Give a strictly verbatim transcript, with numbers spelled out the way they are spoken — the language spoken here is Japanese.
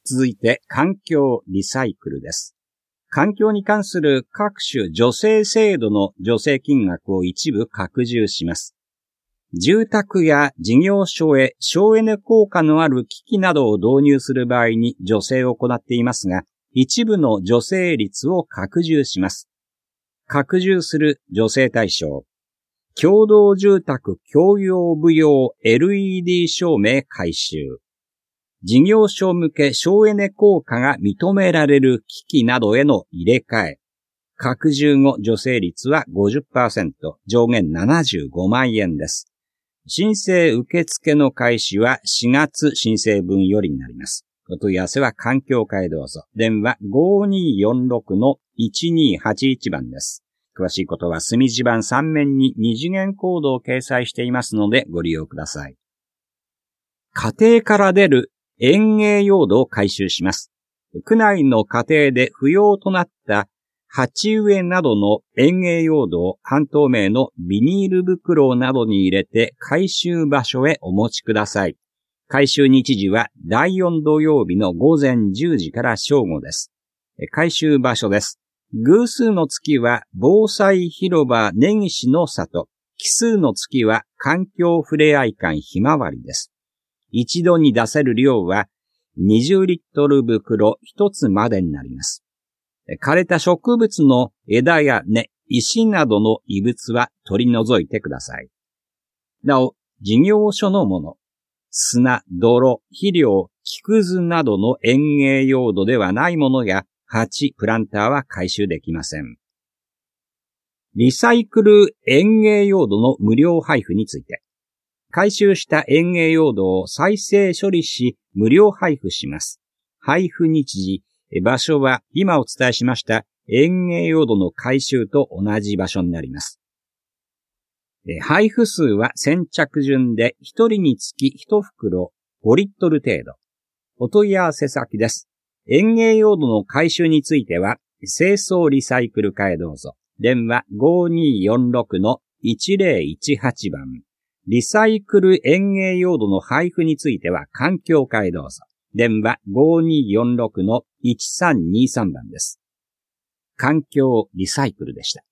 続いて環境リサイクルです。環境に関する各種助成制度の助成金額を一部拡充します。住宅や事業所へ省エネ効果のある機器などを導入する場合に助成を行っていますが、一部の助成率を拡充します。拡充する助成対象。共同住宅共用部用 エルイーディー 照明改修。事業所向け省エネ効果が認められる機器などへの入れ替え。拡充後助成率は ごじゅっパーセント、上限ななじゅうごまんえんです。申請受付の開始はしがつ申請分よりになります。お問い合わせは環境課へどうぞ。電話 ごーにーよんろくのいちにーはちいち 番です。詳しいことは隅地版さん面に二次元コードを掲載していますのでご利用ください。家庭から出る園芸用土を回収します。区内の家庭で不要となった鉢植えなどの園芸用土を半透明のビニール袋などに入れて回収場所へお持ちください。回収日時はだいよん土曜日のごぜんじゅうじから正午です。回収場所です。偶数の月は防災広場根岸の里。奇数の月は環境ふれあい館ひまわりです。一度に出せる量はにじゅうリットル袋ひとつまでになります。枯れた植物の枝や根、石などの異物は取り除いてください。なお、事業所のもの、砂、泥、肥料、木くずなどの園芸用土ではないものや鉢、プランターは回収できません。リサイクル園芸用土の無料配布について、回収した園芸用土を再生処理し無料配布します。配布日時、場所は今お伝えしました園芸用土の回収と同じ場所になります。配布数は先着順でひとりにつきいち袋ごリットル程度。お問い合わせ先です。園芸用土の回収については清掃リサイクル課へどうぞ。電話 ごーにーよんろくのいちぜろいちはち 番。リサイクル園芸用土の配布については環境課へどうぞ。電話 ごーにーよんろくのいちさんにさん 番です。環境リサイクルでした。